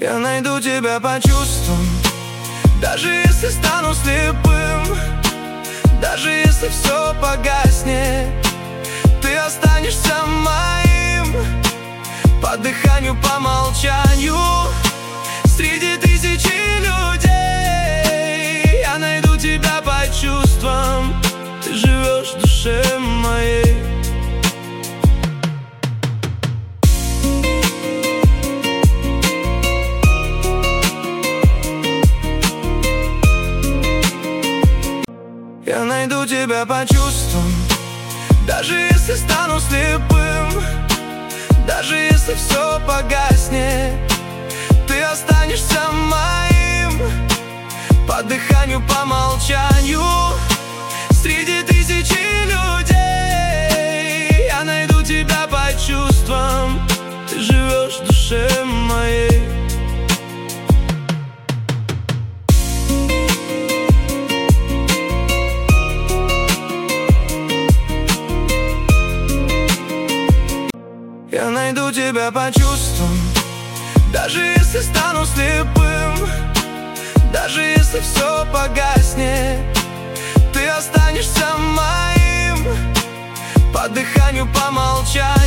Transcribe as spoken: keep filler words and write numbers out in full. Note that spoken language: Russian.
Я найду тебя по чувствам, даже если стану слепым, даже если все погаснет, ты останешься моим. По дыханию, по молчанию, среди тысячи людей я найду тебя по чувствам, ты живешь в душе моей. Я найду тебя по чувствам, даже если стану слепым, даже если все погаснет, ты останешься моим. По дыханию, по молчанию, среди тысячи людей я найду тебя по чувствам, ты живешь в душе моей. Я найду тебя по чувствам, даже если стану слепым, даже если все погаснет, ты останешься моим. По дыханию, по молчанию,